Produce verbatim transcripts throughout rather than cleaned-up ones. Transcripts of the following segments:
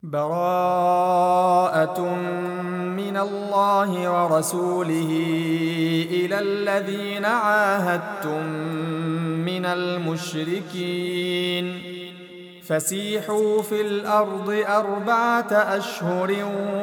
براءة من الله ورسوله إلى الذين عاهدتم من المشركين فسيحوا في الأرض أربعة أشهر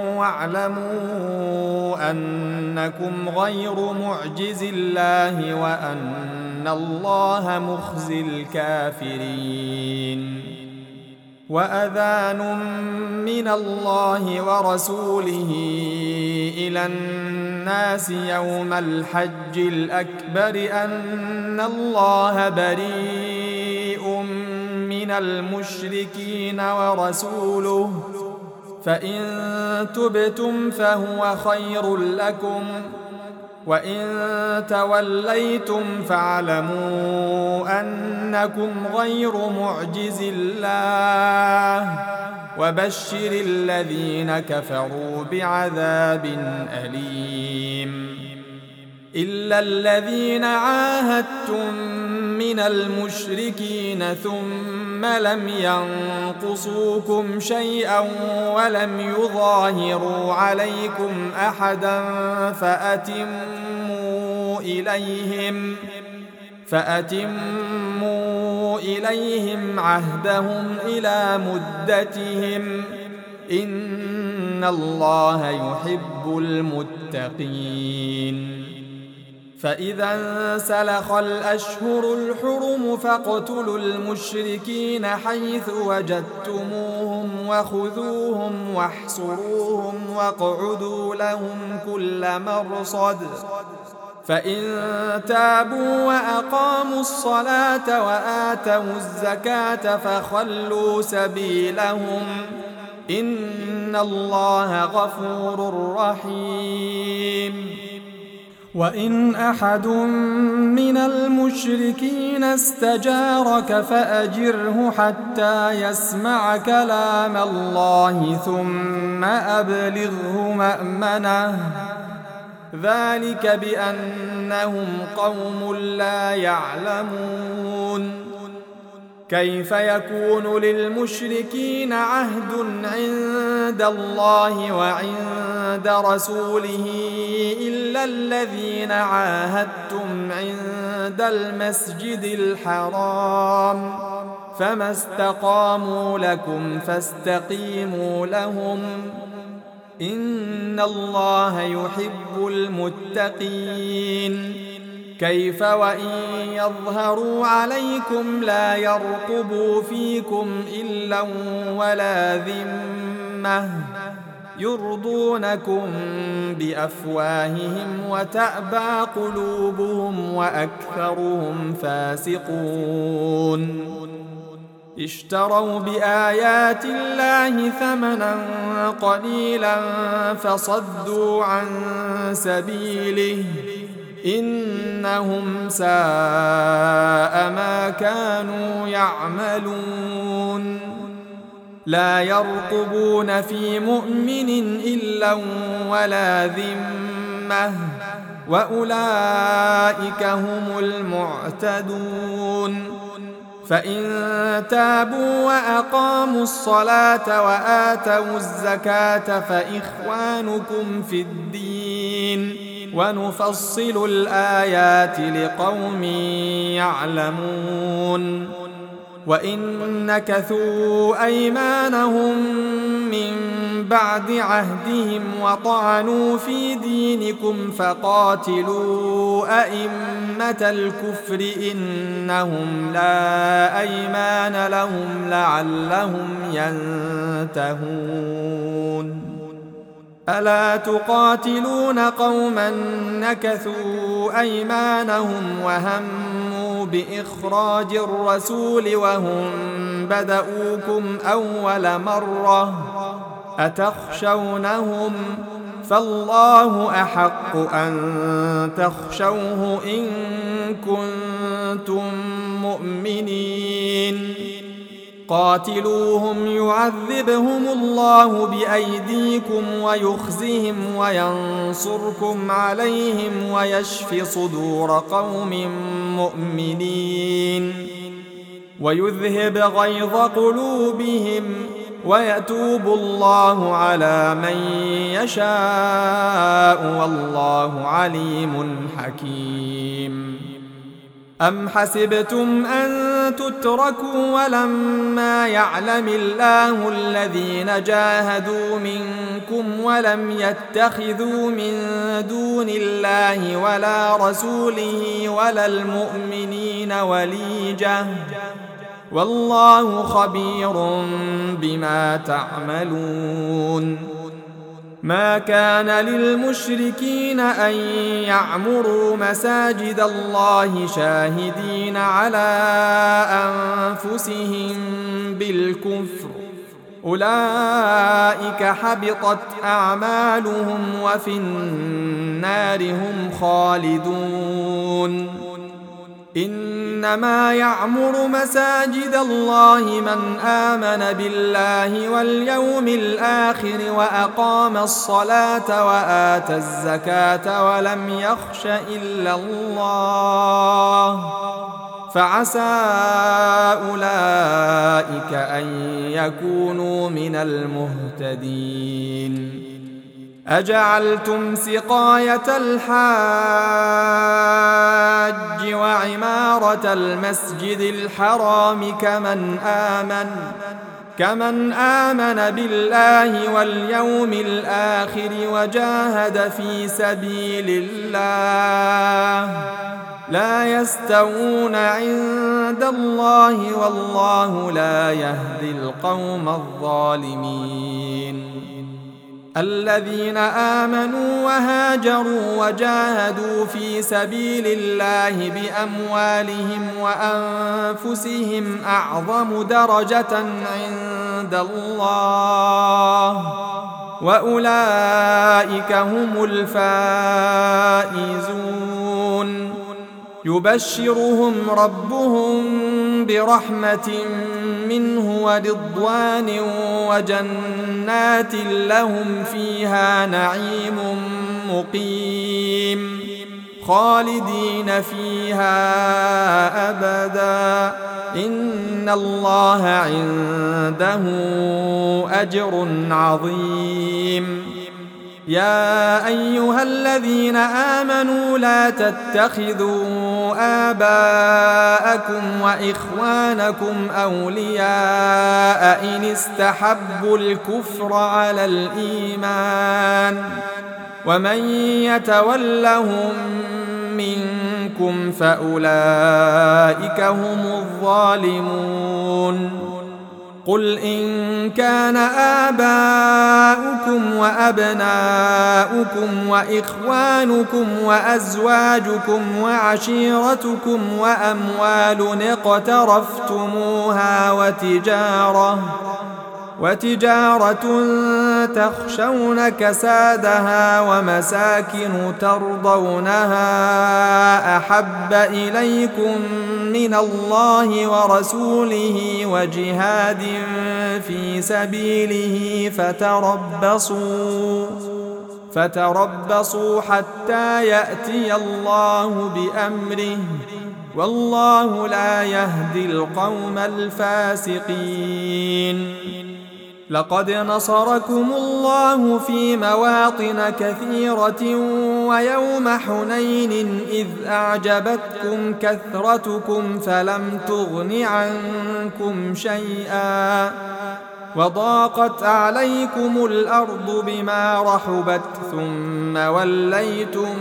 واعلموا أنكم غير معجز الله وأن الله مخزي الكافرين. وأذان من الله ورسوله إلى الناس يوم الحج الأكبر أن الله بريء من المشركين ورسوله فإن تبتم فهو خير لكم وإن توليتم فاعلموا أنكم غير معجز الله وبشر الذين كفروا بعذاب أليم. إلا الذين عاهدتم من المشركين ثم لم ينقصوكم شيئا ولم يظاهروا عليكم أحدا فأتموا إليهم فأتموا إليهم عهدهم إلى مدتهم إن الله يحب المتقين. فإذا انسلخ الأشهر الحرم فاقتلوا المشركين حيث وجدتموهم وخذوهم واحصروهم واقعدوا لهم كل مرصد فإن تابوا وأقاموا الصلاة وآتوا الزكاة فخلوا سبيلهم إن الله غفور رحيم. وإن أحد من المشركين استجارك فأجره حتى يسمع كلام الله ثم أبلغه مأمنه ذلك بأنهم قوم لا يعلمون. كيف يكون للمشركين عهد عند الله وعند رسوله إلا الذين عاهدتم عند المسجد الحرام فما استقاموا لكم فاستقيموا لهم إن الله يحب المتقين. كيف وإن يظهروا عليكم لا يرقبوا فيكم إلا ولا ذمة يرضونكم بأفواههم وتأبى قلوبهم وأكثرهم فاسقون. اشتروا بآيات الله ثمنا قليلا فصدوا عن سبيله إنهم ساء ما كانوا يعملون. لا يرقبون في مؤمن إلا ولا ذمة وأولئك هم المعتدون. فإن تابوا وأقاموا الصلاة وآتوا الزكاة فإخوانكم في الدين ونفصل الآيات لقوم يعلمون. وإن نكثوا أيمانهم من بعد عهدهم وطعنوا في دينكم فقاتلوا أئمة الكفر إنهم لا أيمان لهم لعلهم ينتهون. ألا تقاتلون قوما نكثوا أيمانهم وهموا بإخراج الرسول وهم بدؤوكم أول مرة أتخشونهم فالله أحق أن تخشوه إن كنتم مؤمنين. قاتلوهم يعذبهم الله بأيديكم ويخزهم وينصركم عليهم ويشف صدور قوم مؤمنين ويذهب غيظ قلوبهم ويتوب الله على من يشاء والله عليم حكيم. أم حسبتم أن تتركوا ولما يعلم الله الذين جاهدوا منكم ولم يتخذوا من دون الله ولا رسوله ولا المؤمنين وليجة والله خبير بما تعملون. ما كان للمشركين أن يعمروا مساجد الله شاهدين على أنفسهم بالكفر أولئك حبطت أعمالهم وفي النار هم خالدون. إنما يعمر مساجد الله من آمن بالله واليوم الآخر وأقام الصلاة وآتى الزكاة ولم يخش إلا الله فعسى أولئك أن يكونوا من المهتدين. أجعلتم سقاية الحاج وعمارة المسجد الحرام كمن آمن كمن آمن بالله واليوم الآخر وجاهد في سبيل الله لا يستوون عند الله والله لا يهدي القوم الظالمين. الذين آمنوا وهاجروا وجاهدوا في سبيل الله بأموالهم وأنفسهم أعظم درجة عند الله وأولئك هم الفائزون. يبشرهم ربهم برحمة منه ورضوان وجنات لهم فيها نعيم مقيم خالدين فيها أبدا إن الله عنده أجر عظيم. يا أيها الذين آمنوا لا تتخذوا آباءكم وإخوانكم أولياء إن استحبوا الكفر على الإيمان ومن يتولهم منكم فأولئك هم الظالمون. قل إن كان آباؤكم وأبناؤكم وإخوانكم وأزواجكم وعشيرتكم وأموال اقترفتموها وتجارة وتجارة تخشون كسادها ومساكن ترضونها أحب إليكم من الله ورسوله وجهاد في سبيله فتربصوا فتربصوا حتى يأتي الله بأمره والله لا يهدي القوم الفاسقين. لقد نصركم الله في مواطن كثيرة ويوم حنين إذ أعجبتكم كثرتكم فلم تغن عنكم شيئا وضاقت عليكم الأرض بما رحبت ثم وليتم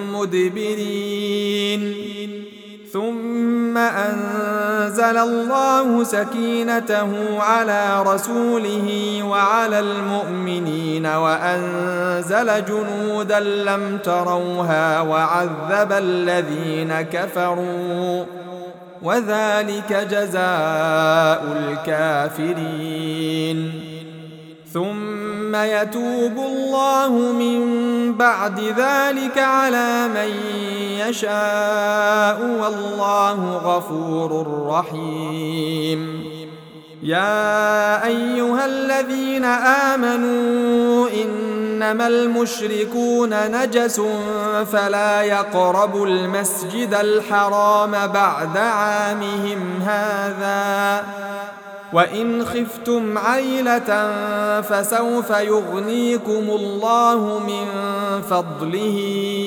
مدبرين. ثم أنزل الله سكينته على رسوله وعلى المؤمنين وأنزل جنودا لم تروها وعذب الذين كفروا وذلك جزاء الكافرين. ثم يتوب الله من بعد ذلك على من يشاء والله غفور رحيم. يا أيها الذين آمنوا إنما المشركون نجس فلا يقربوا المسجد الحرام بعد عامهم هذا وإن خفتم عيلة فسوف يغنيكم الله من فضله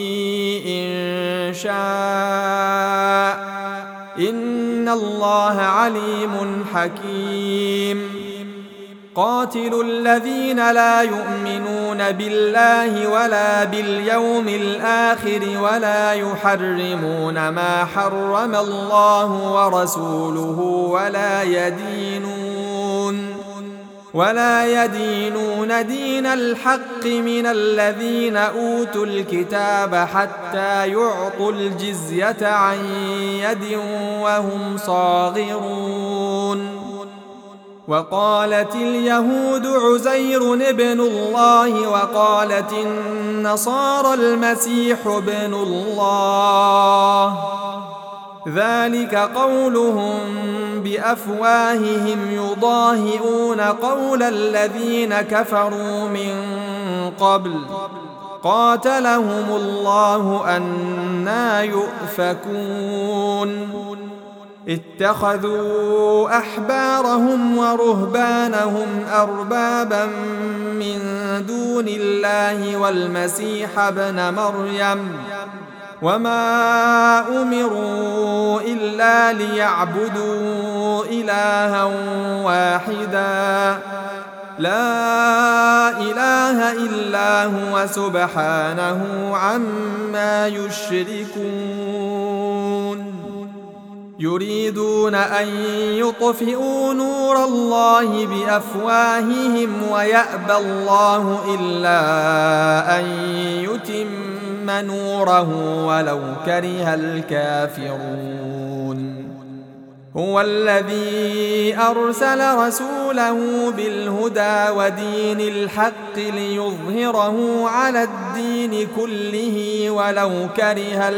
إن شاء إن الله عليم حكيم قاتلوا الذين لا يؤمنون بالله ولا باليوم الآخر ولا يحرمون ما حرم الله ورسوله ولا يدينون ولا يدينون دين الحق من الذين أوتوا الكتاب حتى يعطوا الجزية عن يد وهم صاغرون وقالت اليهود عزير ابن الله وقالت النصارى المسيح ابن الله ذلك قولهم بأفواههم يضاهئون قول الذين كفروا من قبل قاتلهم الله أنى يؤفكون اتخذوا أحبارهم ورهبانهم أربابا من دون الله والمسيح ابن مريم وما أمروا إلا ليعبدوا إلها واحدا لا إله إلا هو سبحانه عما يشركون يريدون أن يطفئوا نور الله بأفواههم ويأبى الله إلا أن يتم نوره ولو كره الكافرون هو الذي أرسل رسوله بالهدى ودين الحق ليظهره على الدين كله ولو كره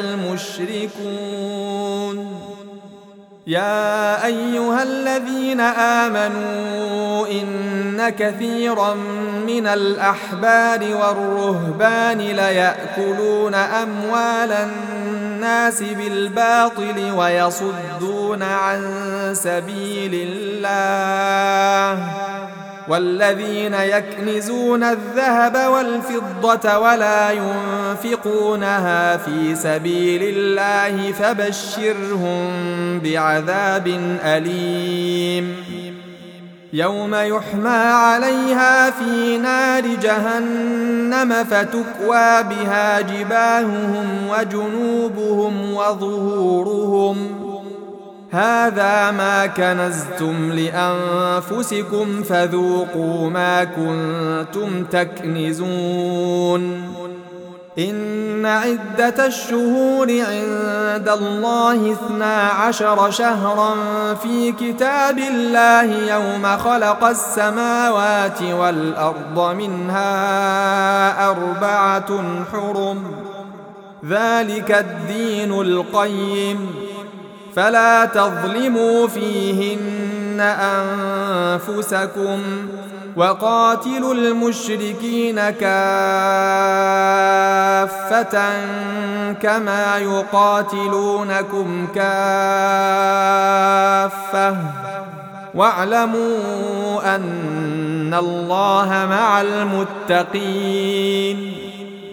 المشركون يا أيها الذين آمنوا إن كثيرا من الأحبار والرهبان ليأكلون أموال الناس بالباطل ويصدون عن سبيل الله والذين يكنزون الذهب والفضة ولا ينفقونها في سبيل الله فبشرهم بعذاب أليم يوم يحمى عليها في نار جهنم فتكوى بها جباههم وجنوبهم وظهورهم هذا ما كنزتم لأنفسكم فذوقوا ما كنتم تكنزون إن عدة الشهور عند الله اثنا عشر شهرا في كتاب الله يوم خلق السماوات والأرض منها أربعة حرم ذلك الدين القيم فلا تظلموا فيهن أنفسكم وقاتلوا المشركين كافة كما يقاتلونكم كافة واعلموا أن الله مع المتقين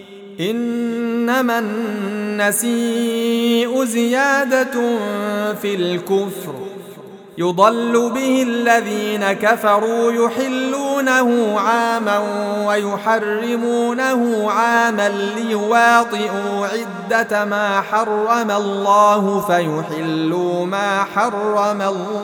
إنما النسيء زيادة في الكفر يضل به الذين كفروا يحلونه عاما ويحرمونه عاما ليواطئوا عدة ما حرم الله فيحلوا ما حرم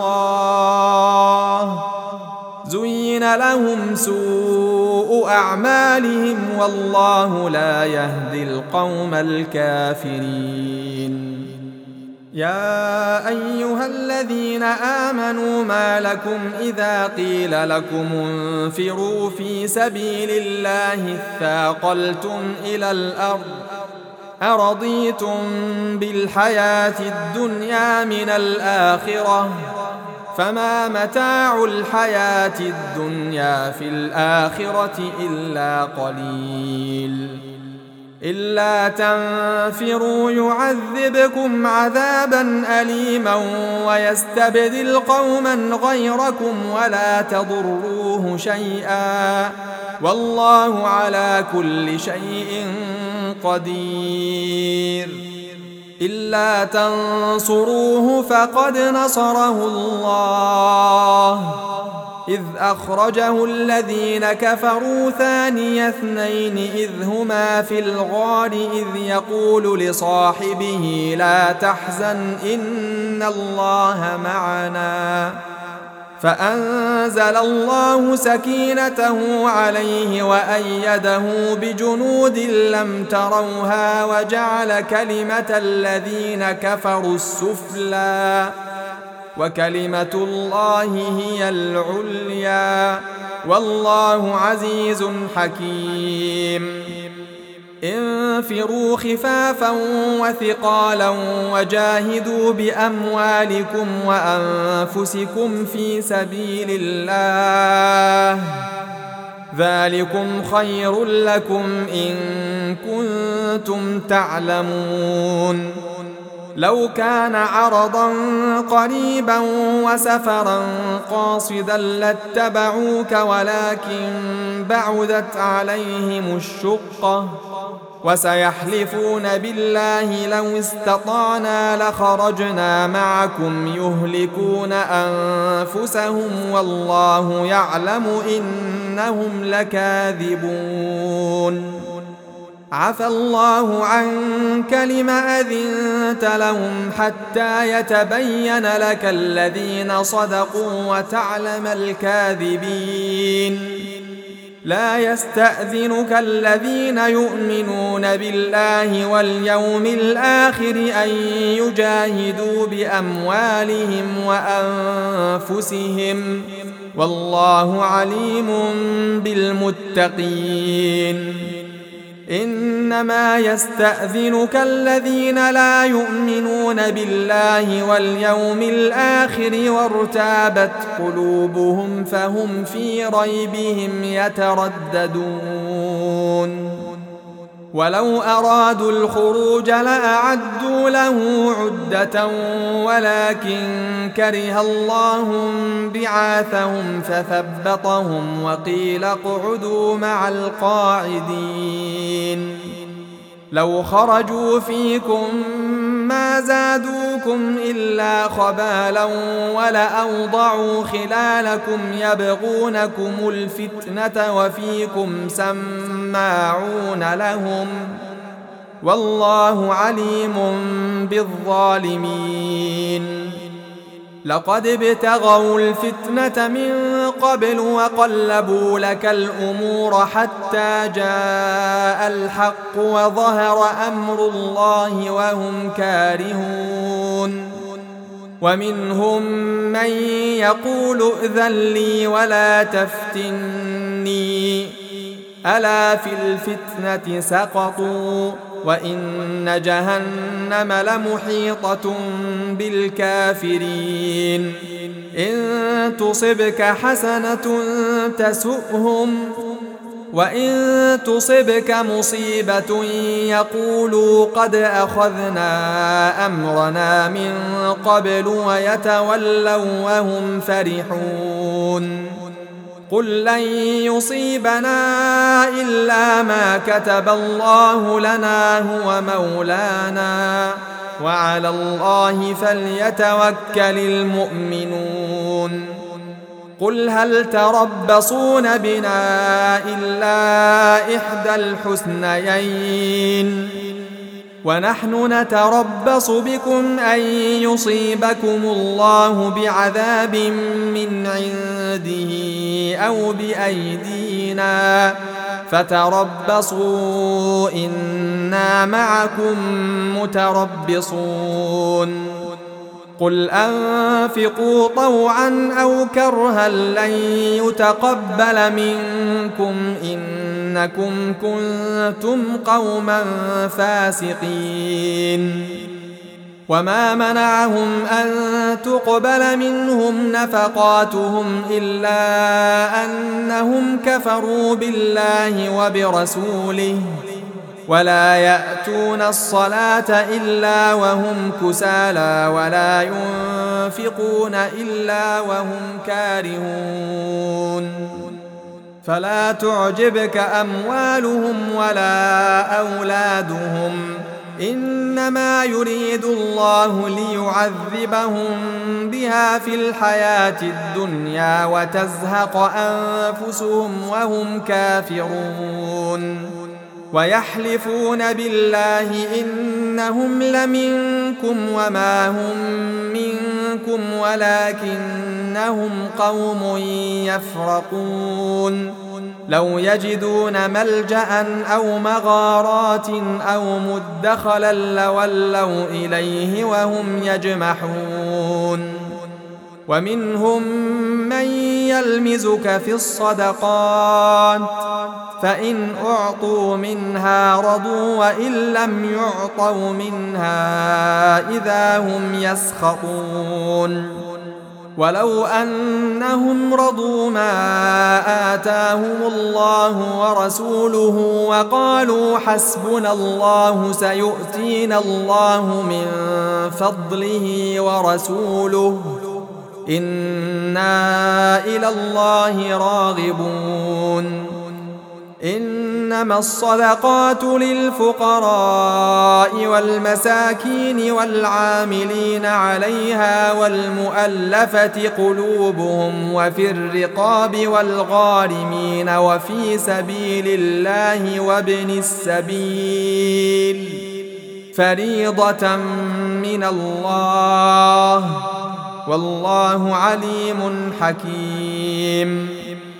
الله زين لهم سوء أعمالهم والله لا يهدي القوم الكافرين يا أيها الذين آمنوا ما لكم إذا قيل لكم انفروا في سبيل الله اثاقلتم إلى الأرض أرضيتم بالحياة الدنيا من الآخرة فما متاع الحياة الدنيا في الآخرة إلا قليل إلا تنفروا يعذبكم عذابا أليما ويستبدل قوما غيركم ولا تضروه شيئا والله على كل شيء قدير. إلا تنصروه فقد نصره الله إذ أخرجه الذين كفروا ثاني اثنين إذ هما في الغار إذ يقول لصاحبه لا تحزن إن الله معنا فأنزل الله سكينته عليه وأيده بجنود لم تروها وجعل كلمة الذين كفروا السفلى وكلمة الله هي العليا والله عزيز حكيم. انفروا خفافا وثقالا وجاهدوا بأموالكم وأنفسكم في سبيل الله ذلكم خير لكم إن كنتم تعلمون. لو كان عرضا قريبا وسفرا قاصدا لاتبعوك ولكن بعدت عليهم الشقة وسيحلفون بالله لو استطعنا لخرجنا معكم يهلكون أنفسهم والله يعلم إنهم لكاذبون. عفى الله عنك لم أذنت لهم حتى يتبين لك الذين صدقوا وتعلم الكاذبين. لا يستأذنك الذين يؤمنون بالله واليوم الآخر أن يجاهدوا بأموالهم وأنفسهم والله عليم بالمتقين. إنما يستأذنك الذين لا يؤمنون بالله واليوم الآخر وارتابت قلوبهم فهم في ريبهم يترددون. ولو أرادوا الخروج لأعدوا له عدة ولكن كره الله بعاثهم فثبطهم وقيل اقعدوا مع القاعدين. لو خرجوا فيكم ما زادوكم إلا خبالا ولأوضعوا خلالكم يبغونكم الفتنة وفيكم سماعون لهم والله عليم بالظالمين. لقد ابتغوا الفتنة من قبل وقلبوا لك الأمور حتى جاء الحق وظهر أمر الله وهم كارهون. ومنهم من يقول ائذن لي ولا تفتني ألا في الفتنة سقطوا وإن جهنم لمحيطة بالكافرين. إن تصبك حسنة تسؤهم وإن تصبك مصيبة يقولوا قد أخذنا أمرنا من قبل ويتولوا وهم فرحون. قل لن يصيبنا إلا ما كتب الله لنا هو مولانا وعلى الله فليتوكل المؤمنون. قل هل تربصون بنا إلا إحدى الحسنيين ونحن نتربص بكم أن يصيبكم الله بعذاب من عنده أو بأيدينا فتربصوا إنا معكم متربصون. قل أنفقوا طوعا أو كرها لن يتقبل منكم إنكم كنتم قوما فاسقين. وما منعهم أن تقبل منهم نفقاتهم إلا أنهم كفروا بالله وبرسوله ولا يأتون الصلاة إلا وهم كسالى ولا ينفقون إلا وهم كارهون فلا تعجبك أموالهم ولا أولادهم إنما يريد الله ليعذبهم بها في الحياة الدنيا وتزهق أنفسهم وهم كافرون ويحلفون بالله إنهم لمنكم وما هم منكم ولكنهم قوم يفرقون لو يجدون ملجأ أو مغارات أو مدخلا لولوا إليه وهم يجمحون ومنهم من يلمزك في الصدقات فإن أعطوا منها رضوا وإن لم يعطوا منها إذا هم يسخطون ولو أنهم رضوا ما آتاهم الله ورسوله وقالوا حسبنا الله سيؤتينا الله من فضله ورسوله إنا إلى الله راغبون إنما الصدقات للفقراء والمساكين والعاملين عليها والمؤلفة قلوبهم وفي الرقاب والغارمين وفي سبيل الله وابن السبيل فريضة من الله والله عليم حكيم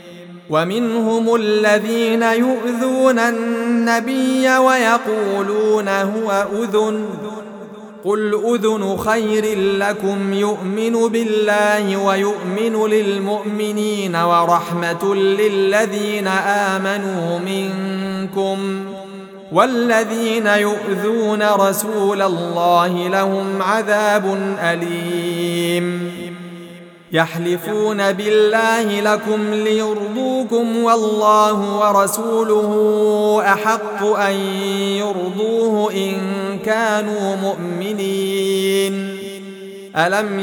ومنهم الذين يؤذون النبي ويقولون هو أذن قل أذن خير لكم يؤمن بالله ويؤمن للمؤمنين ورحمة للذين آمنوا منكم والذين يؤذون رسول الله لهم عذاب أليم يحلفون بالله لكم ليرضوكم والله ورسوله أحق أن يرضوه إن كانوا مؤمنين ألم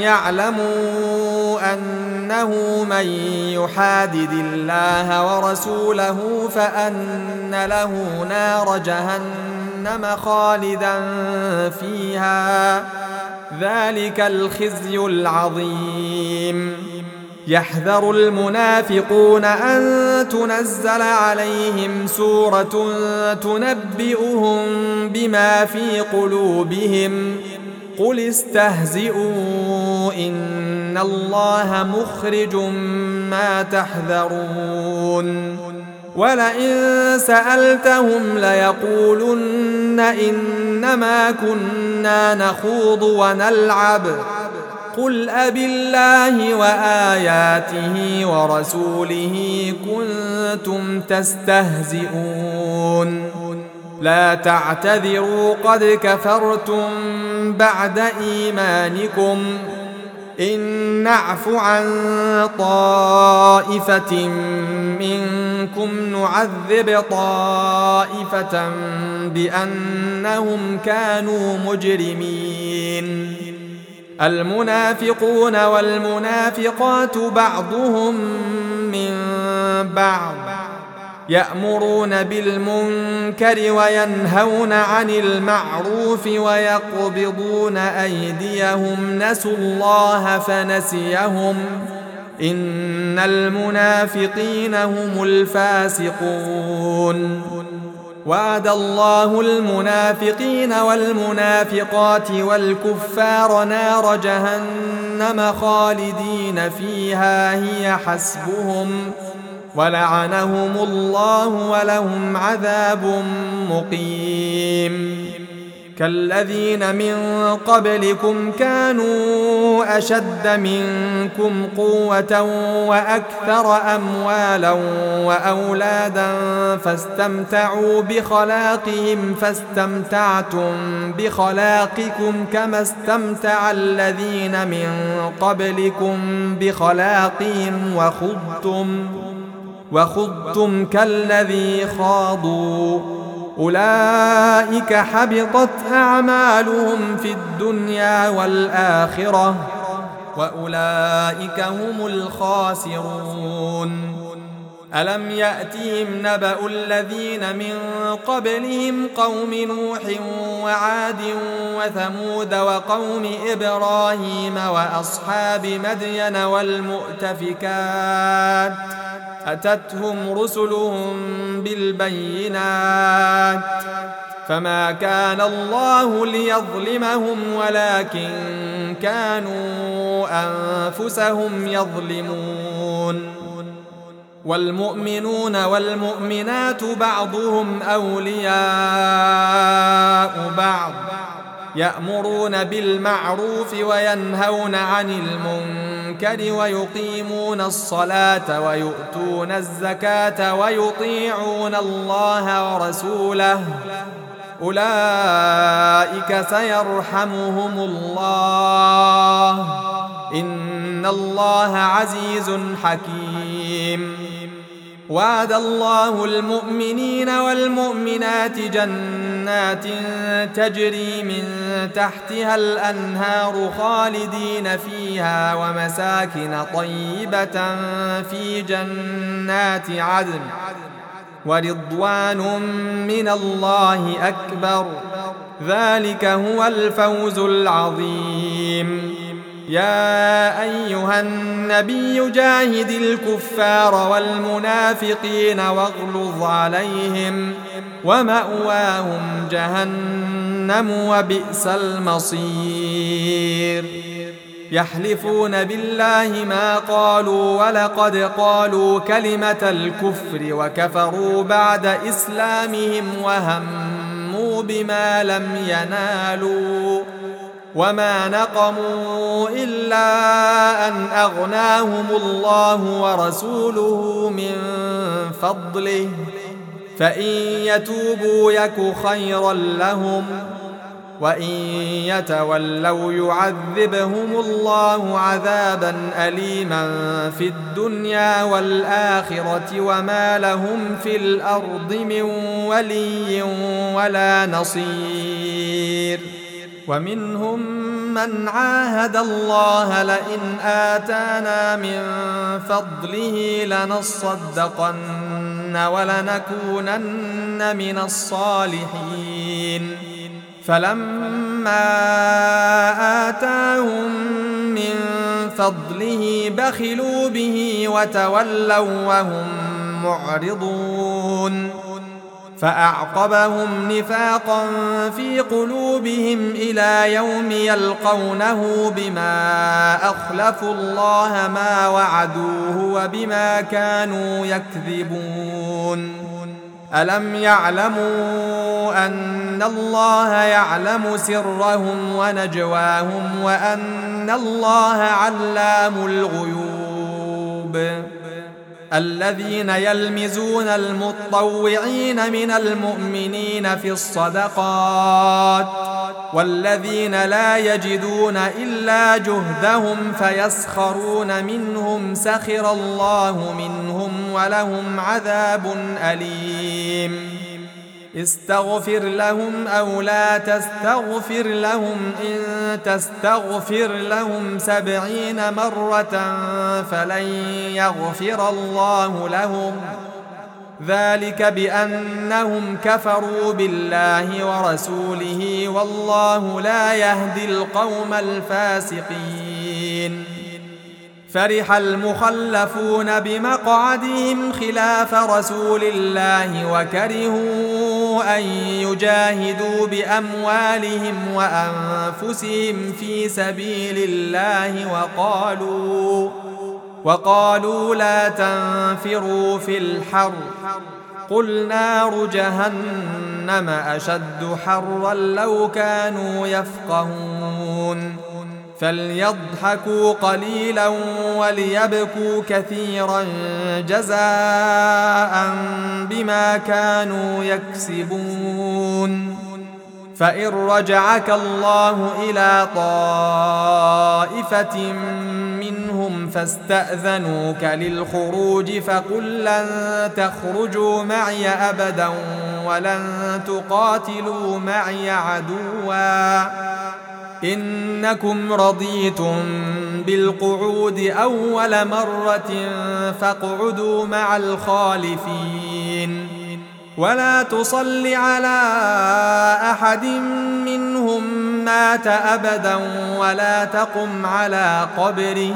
يعلموا أنه من يحادد الله ورسوله فأن له نار جهنم خالدا فيها ذلك الخزي العظيم يحذر المنافقون أن تنزل عليهم سورة تنبئهم بما في قلوبهم قل استهزئوا إن الله مخرج ما تحذرون ولئن سألتهم ليقولن إنما كنا نخوض ونلعب قل أبالله وآياته ورسوله كنتم تستهزئون لا تعتذروا قد كفرتم بعد إيمانكم إن نعف عن طائفة منكم نعذب طائفة بأنهم كانوا مجرمين المنافقون والمنافقات بعضهم من بعض يأمرون بالمنكر وينهون عن المعروف ويقبضون أيديهم نسوا الله فنسيهم إن المنافقين هم الفاسقون وعد الله المنافقين والمنافقات والكفار نار جهنم خالدين فيها هي حسبهم ولعنهم الله ولهم عذاب مقيم كالذين من قبلكم كانوا أشد منكم قوة وأكثر أموالا وأولادا فاستمتعوا بخلاقهم فاستمتعتم بخلاقكم كما استمتع الذين من قبلكم بخلاقهم وخضتم وخضتم كالذي خاضوا أولئك حبطت أعمالهم في الدنيا والآخرة وأولئك هم الخاسرون. ألم يأتهم نبأ الذين من قبلهم قوم نوح وعاد وثمود وقوم إبراهيم وأصحاب مدين والمؤتفكات أتتهم رسلهم بالبينات فما كان الله ليظلمهم ولكن كانوا أنفسهم يظلمون. والمؤمنون والمؤمنات بعضهم أولياء بعض يأمرون بالمعروف وينهون عن المنكر ويقيمون الصلاة ويؤتون الزكاة ويطيعون الله ورسوله أولئك سيرحمهم الله إن الله عزيز حكيم. وعد الله المؤمنين والمؤمنات جنات تجري من تحتها الأنهار خالدين فيها ومساكن طيبة في جنات عدن ورضوان من الله أكبر ذلك هو الفوز العظيم. يا أيها النبي جاهد الكفار والمنافقين واغلظ عليهم ومأواهم جهنم وبئس المصير. يحلفون بالله ما قالوا ولقد قالوا كلمة الكفر وكفروا بعد إسلامهم وهموا بما لم ينالوا وما نقموا إلا أن أغناهم الله ورسوله من فضله فإن يتوبوا يك خيرا لهم وإن يتولوا يعذبهم الله عذابا أليما في الدنيا والآخرة وما لهم في الأرض من ولي ولا نصير. ومنهم من عاهد الله لئن آتانا من فضله لنصدقن ولنكونن من الصالحين فلما آتاهم من فضله بخلوا به وتولوا وهم معرضون فأعقبهم نفاقا في قلوبهم إلى يوم يلقونه بما أخلفوا الله ما وعدوه وبما كانوا يكذبون. ألم يعلموا أن الله يعلم سرهم ونجواهم وأن الله علام الغيوب. الذين يلمزون المطوعين من المؤمنين في الصدقات والذين لا يجدون إلا جهدهم فيسخرون منهم سخر الله منهم ولهم عذاب أليم. استغفر لهم أو لا تستغفر لهم إن تستغفر لهم سبعين مرة فلن يغفر الله لهم ذلك بأنهم كفروا بالله ورسوله والله لا يهدي القوم الفاسقين. فرح المخلفون بمقعدهم خلاف رسول الله وكرهوا أن يجاهدوا بأموالهم وأنفسهم في سبيل الله وقالوا وقالوا لا تنفروا في الحر قل نار جهنم أشد حرا لو كانوا يفقهون. فليضحكوا قليلا وليبكوا كثيرا جزاء بما كانوا يكسبون. فإن رجعك الله إلى طائفة منهم فاستأذنوك للخروج فقل لن تخرجوا معي أبدا ولن تقاتلوا معي عدوا إنكم رضيتم بالقعود أول مرة فاقعدوا مع الخالفين ولا تصل على أحد منهم مات أبدا ولا تقم على قبره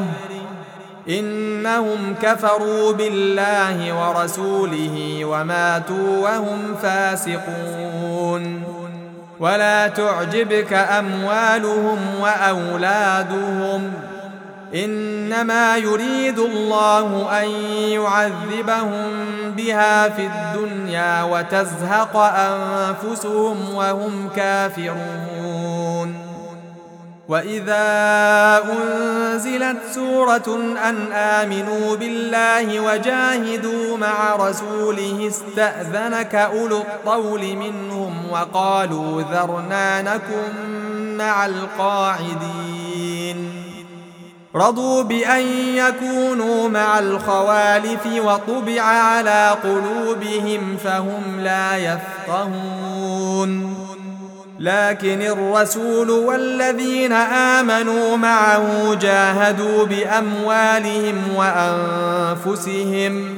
إنهم كفروا بالله ورسوله وماتوا وهم فاسقون ولا تعجبك أموالهم وأولادهم إنما يريد الله أن يعذبهم بها في الدنيا وتزهق أنفسهم وهم كافرون وإذا أنزلت سورة أن آمنوا بالله وجاهدوا مع رسوله استأذنك أولو الطول منهم وقالوا ذرنا نكن مع القاعدين رضوا بأن يكونوا مع الخوالف وطبع على قلوبهم فهم لا يفقهون لكن الرسول والذين آمنوا معه جاهدوا بأموالهم وأنفسهم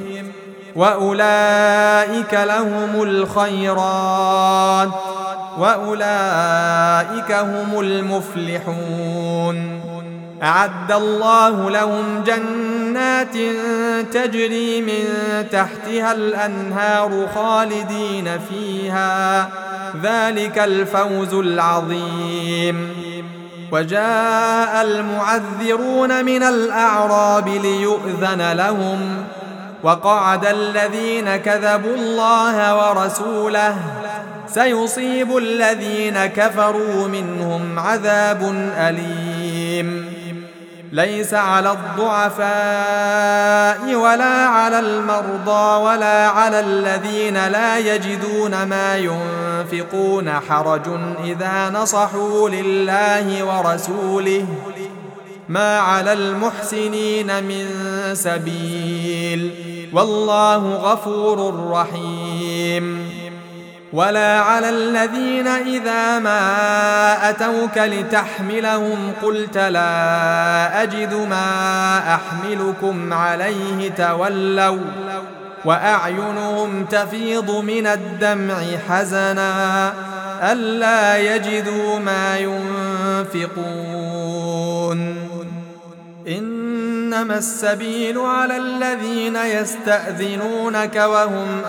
وأولئك لهم الخيرات وأولئك هم المفلحون أعد الله لهم جنات تجري من تحتها الأنهار خالدين فيها ذلك الفوز العظيم وجاء المعذرون من الأعراب ليؤذن لهم وقعد الذين كذبوا الله ورسوله سيصيب الذين كفروا منهم عذاب أليم ليس على الضعفاء ولا على المرضى ولا على الذين لا يجدون ما ينفقون حرج إذا نصحوا لله ورسوله ما على المحسنين من سبيل والله غفور رحيم ولا على الذين إذا ما أتوك لتحملهم قلت لا أجد ما أحملكم عليه تولوا وأعينهم تفيض من الدمع حزنا ألا يجدوا ما ينفقون إنما السبيل على الذين يستأذنونك وهم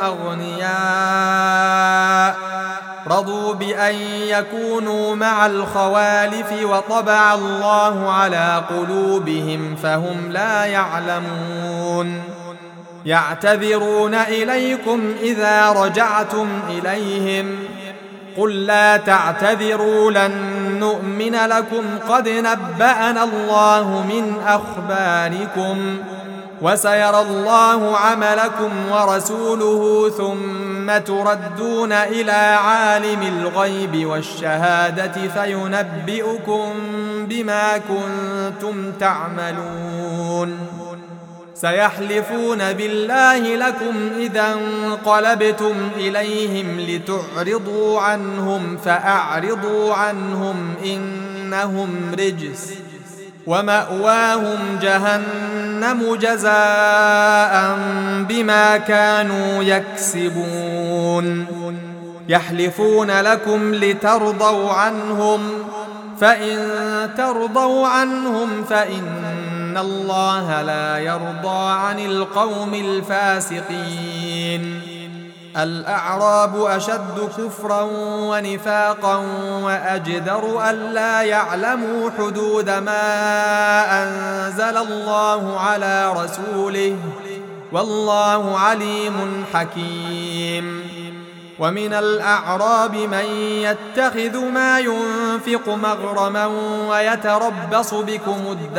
أغنياء رضوا بأن يكونوا مع الخوالف وطبع الله على قلوبهم فهم لا يعلمون يعتذرون إليكم إذا رجعتم إليهم قل لا تعتذروا لن نؤمن لكم قد نبأنا الله من أخباركم وسيرى الله عملكم ورسوله ثم تردون إلى عالم الغيب والشهادة فينبئكم بما كنتم تعملون سيحلفون بالله لكم إذا انقلبتم إليهم لتعرضوا عنهم فأعرضوا عنهم إنهم رجس ومأواهم جهنم جزاء بما كانوا يكسبون يحلفون لكم لترضوا عنهم فإن ترضوا عنهم فإن الله لا يرضى عن القوم الفاسقين الأعراب أشد كفرا ونفاقا وأجدر ألا يعلموا حدود ما أنزل الله على رسوله والله عليم حكيم ومن الأعراب من يتخذ ما ينفق مغرما ويتربص بكم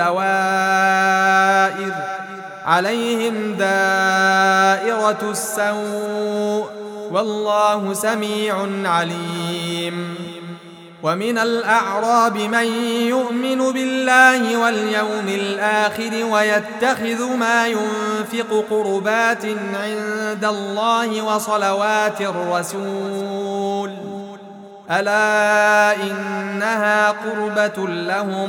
الدوائر عليهم دائرة السوء والله سميع عليم ومن الأعراب من يؤمن بالله واليوم الآخر ويتخذ ما ينفق قربات عند الله وصلوات الرسول ألا إنها قربة لهم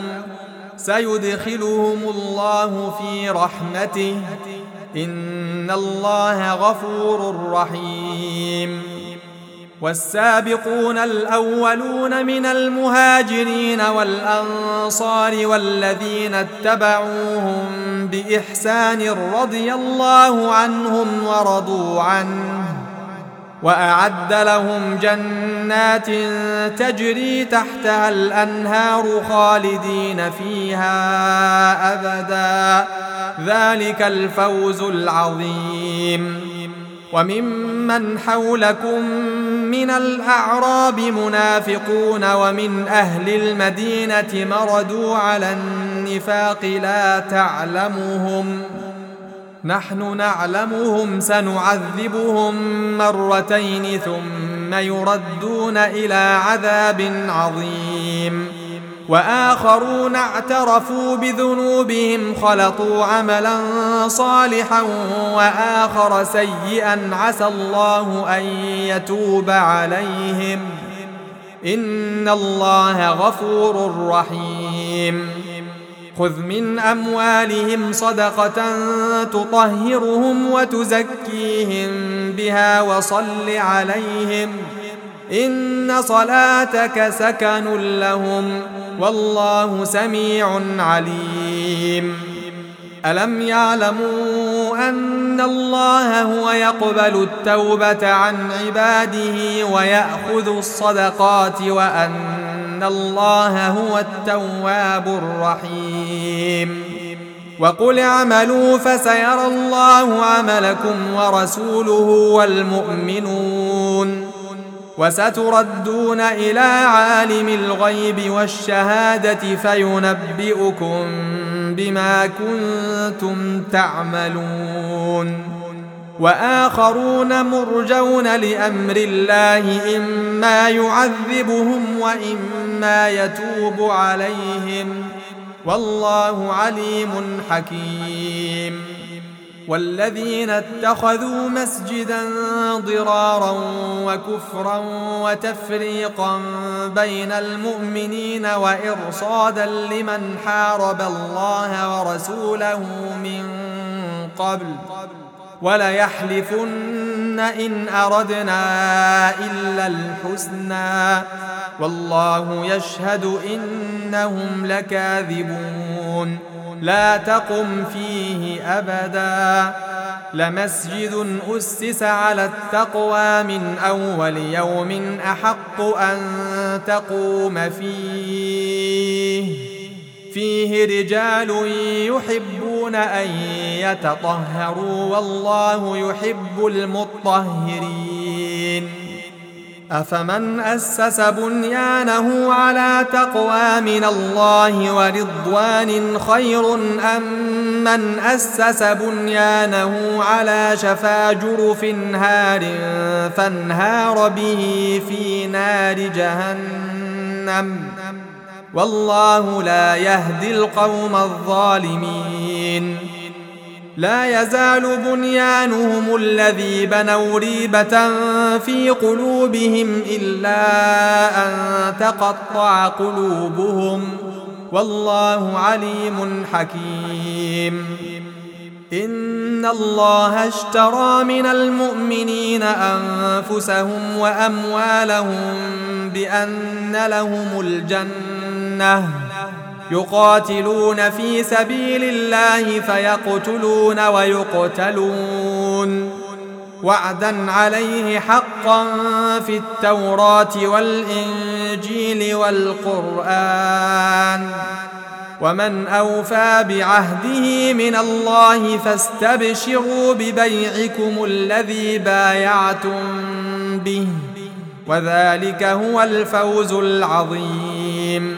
سيدخلهم الله في رحمته إن الله غفور رحيم والسابقون الأولون من المهاجرين والأنصار والذين اتبعوهم بإحسان رضي الله عنهم ورضوا عنه وأعد لهم جنات تجري تحتها الأنهار خالدين فيها أبدا ذلك الفوز العظيم وممن حولكم من الأعراب منافقون ومن أهل المدينة مردوا على النفاق لا تعلمهم نحن نعلمهم سنعذبهم مرتين ثم يردون إلى عذاب عظيم وآخرون اعترفوا بذنوبهم خلطوا عملا صالحا وآخر سيئا عسى الله أن يتوب عليهم إن الله غفور رحيم خذ من أموالهم صدقة تطهرهم وتزكيهم بها وصل عليهم إن صلاتك سكن لهم والله سميع عليم ألم يعلموا أن الله هو يقبل التوبة عن عباده ويأخذ الصدقات وأن الله هو التواب الرحيم وقل اعملوا فسيرى الله عملكم ورسوله والمؤمنون وستردون إلى عالم الغيب والشهادة فينبئكم بما كنتم تعملون وآخرون مرجون لأمر الله إما يعذبهم وإما يتوب عليهم والله عليم حكيم والذين اتخذوا مسجدا ضرارا وكفرا وتفريقا بين المؤمنين وإرصادا لمن حارب الله ورسوله من قبل وليحلفن إن أردنا إلا الحسنى والله يشهد إنهم لكاذبون لا تقم فيه أبدا لمسجد أسس على التقوى من أول يوم أحق أن تقوم فيه فيه رجال يحبون أن يتطهروا والله يحب المطهرين أفمن أسس بنيانه على تقوى من الله ورضوان خير أم من أسس بنيانه على شفا جرف هار فانهار به في نار جهنم والله لا يهدي القوم الظالمين لا يزال بنيانهم الذي بنوا ريبة في قلوبهم إلا أن تقطع قلوبهم والله عليم حكيم إن الله اشترى من المؤمنين أنفسهم وأموالهم بأن لهم الجنة يقاتلون في سبيل الله فيقتلون ويقتلون وعدا عليه حقا في التوراة والإنجيل والقرآن ومن أوفى بعهده من الله فاستبشروا ببيعكم الذي بايعتم به وذلك هو الفوز العظيم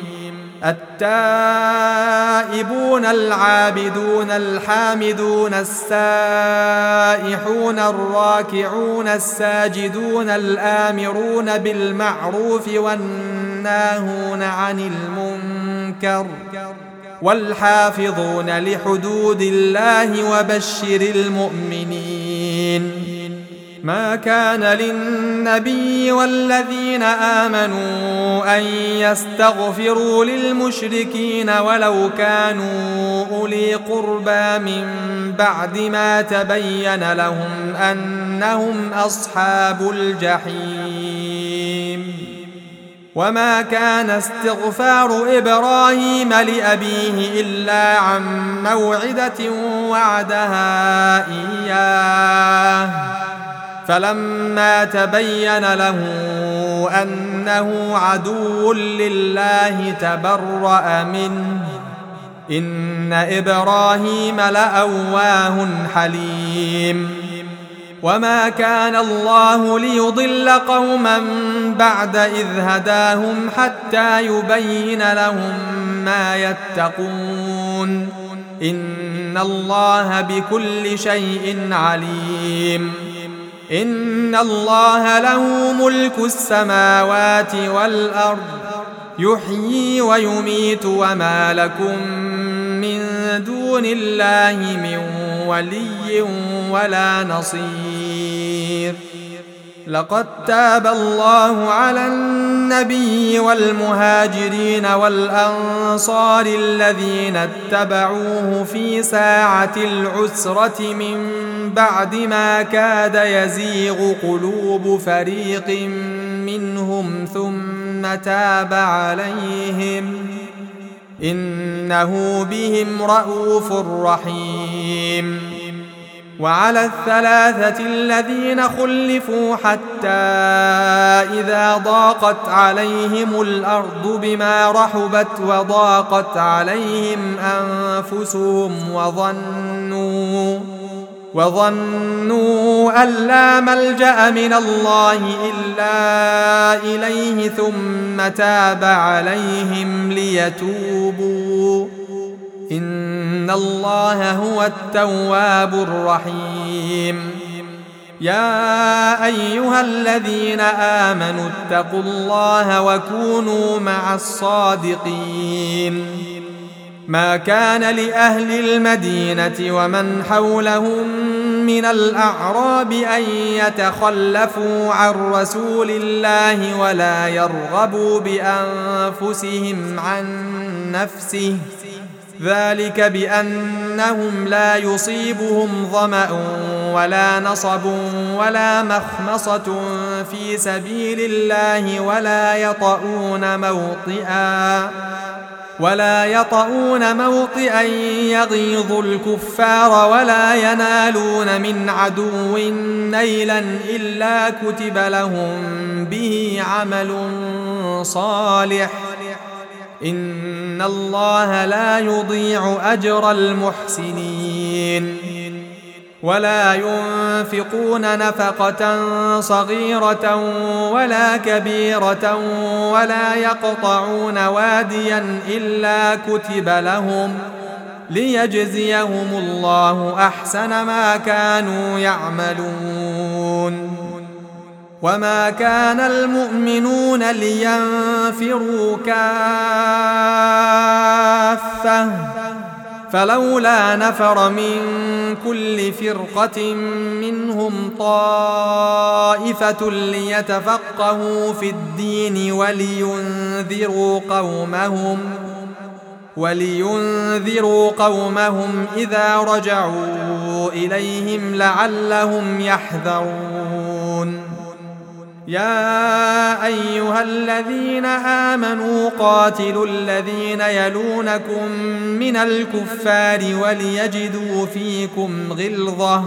التائبون العابدون الحامدون السائحون الراكعون الساجدون الآمرون بالمعروف والنهي والناهون عن المنكر والحافظون لحدود الله وبشر المؤمنين. ما كان للنبي والذين آمنوا أن يستغفروا للمشركين ولو كانوا أولي قربى من بعد ما تبين لهم أنهم أصحاب الجحيم. وما كان استغفار إبراهيم لأبيه إلا عن موعدة وعدها إياه فلما تبين له أنه عدو لله تبرأ منه إن إبراهيم لأواه حليم. وما كان الله ليضل قوما بعد إذ هداهم حتى يبين لهم ما يتقون إن الله بكل شيء عليم. إن الله له ملك السماوات والأرض يحيي ويميت وما لكم من دون الله من ولي ولا نصير. لقد تاب الله على النبي والمهاجرين والأنصار الذين اتبعوه في ساعة العسرة من بعد ما كاد يزيغ قلوب فريق منهم ثم تاب عليهم إنه بهم رءوف رحيم. وعلى الثلاثة الذين خلفوا حتى إذا ضاقت عليهم الأرض بما رحبت وضاقت عليهم أنفسهم وظنوا وظنوا أن لا ملجأ من الله إلا إليه ثم تاب عليهم ليتوبوا إن الله هو التواب الرحيم. يا أيها الذين آمنوا اتقوا الله وكونوا مع الصادقين. ما كان لأهل المدينة ومن حولهم من الأعراب أن يتخلفوا عن رسول الله ولا يرغبوا بأنفسهم عن نفسه ذلك بأنهم لا يصيبهم ظمأ ولا نصب ولا مخمصة في سبيل الله ولا يطؤون موطئا ولا يطؤون موطئا يغيظ الكفار ولا ينالون من عدو نيلا إلا كتب لهم به عمل صالح إن الله لا يضيع أجر المحسنين. ولا ينفقون نفقة صغيرة ولا كبيرة ولا يقطعون واديا إلا كتب لهم ليجزيهم الله أحسن ما كانوا يعملون. وما كان المؤمنون لينفروا كافة فلولا نفر من كل فرقة منهم طائفة ليتفقهوا في الدين ولينذروا قومهم ولينذروا قومهم إذا رجعوا إليهم لعلهم يحذرون. يا أيها الذين آمنوا قاتلوا الذين يلونكم من الكفار وليجدوا فيكم غلظة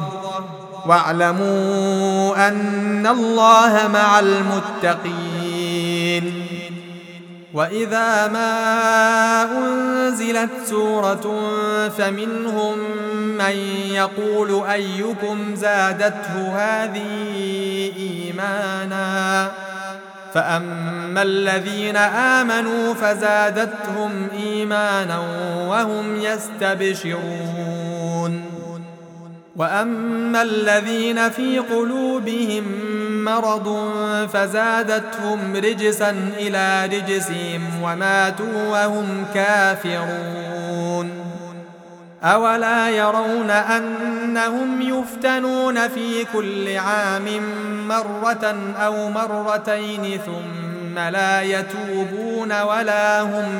واعلموا أن الله مع المتقين. وإذا ما أنزلت سورة فمنهم من يقول أيكم زادته هذه إيمانا فأما الذين آمنوا فزادتهم إيمانا وهم يستبشرون. وأما الذين في قلوبهم مرض فزادتهم رجسا إلى رجسهم وماتوا وهم كافرون أولا يرون أنهم يفتنون في كل عام مرة أو مرتين ثم لا يتوبون ولا هم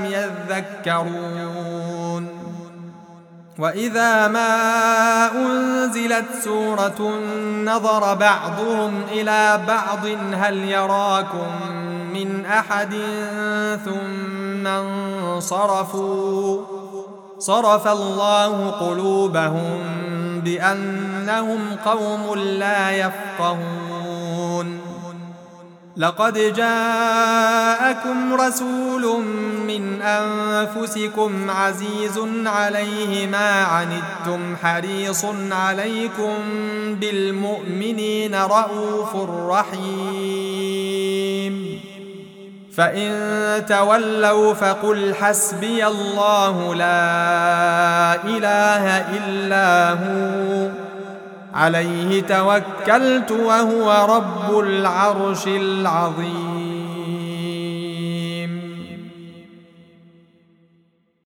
يذكرون وإذا ما أنزلت سورة نظر بعضهم إلى بعض هل يراكم من أحد ثم انصرفوا صرف الله قلوبهم بأنهم قوم لا يفقهون لقد جاءكم رسول من أنفسكم عزيز عليه ما عنتم حريص عليكم بالمؤمنين رءوف رحيم فإن تولوا فقل حسبي الله لا إله إلا هو عليه توكلت وهو رب العرش العظيم